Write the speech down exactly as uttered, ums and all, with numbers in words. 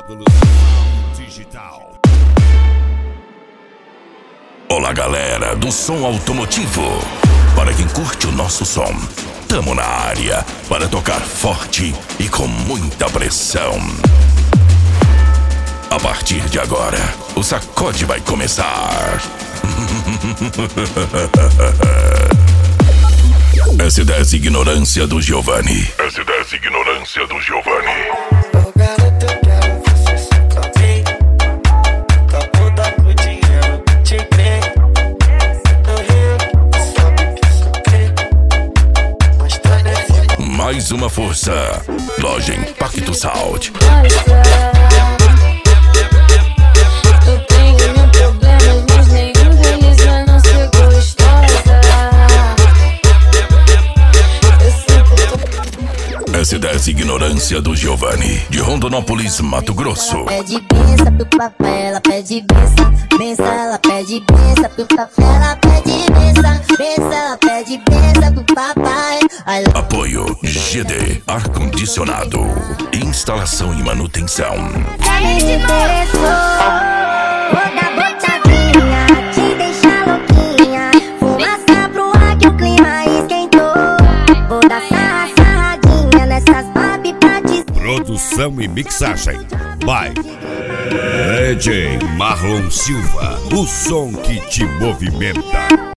Módulo digital. Olá, galera do som automotivo. Para quem curte o nosso som, tamo na área para tocar forte e com muita pressão. A partir de agora, o sacode vai começar. S dez Ignorância do Giovanni. S dez Ignorância do Giovanni. Oh, garota, eu quero você sempre bem. Tá toda com dinheiro, te creio. No Rio, sabe que sou crê. Mas tá nesse. Mais uma força. Loja Impacto Sound. Eu tenho mil problemas, mas nenhum deles vai não ser gostosa. Eu sempre tô S dez Ignorância do Giovanni, de Rondonópolis, Mato Grosso. Pede benção pro papai, ela pede benção, benção, ela pede benção pro papai, ela pede benção, benção, ela pede benção pro papai. Aí ela Apoio G D, ar-condicionado, instalação e manutenção. me interessou, vou dar botadinha, te deixar louquinha, fumaça pro ar que o clima esquentou, vou dar sarra, sarradinha nessas Barbie pra te Produção e mixagem by D J Marlon Silva, o som que te movimenta.